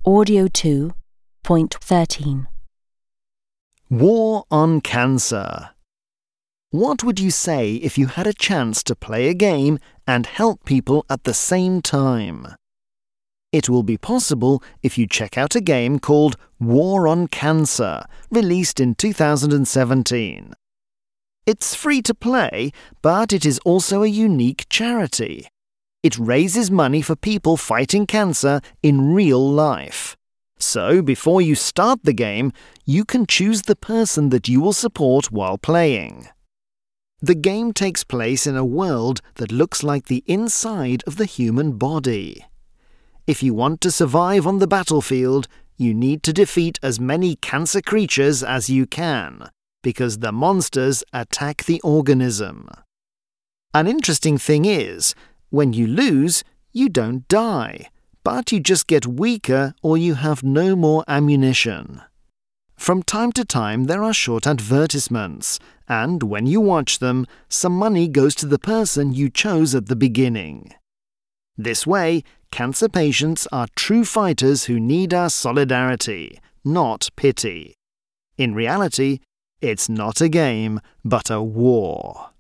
Audio 2.13. War on Cancer. What would you say if you had a chance to play a game and help people at the same time? It will be possible if you check out a game called War on Cancer, released in 2017. It's free to play, but it is also a unique charity. It raises money for people fighting cancer in real life. So, before you start the game, you can choose the person that you will support while playing. The game takes place in a world that looks like the inside of the human body. If you want to survive on the battlefield, you need to defeat as many cancer creatures as you can, because the monsters attack the organism. An interesting thing is, when you lose, you don't die, but you just get weaker or you have no more ammunition. From time to time, there are short advertisements, and when you watch them, some money goes to the person you chose at the beginning. This way, cancer patients are true fighters who need our solidarity, not pity. In reality, it's not a game, but a war.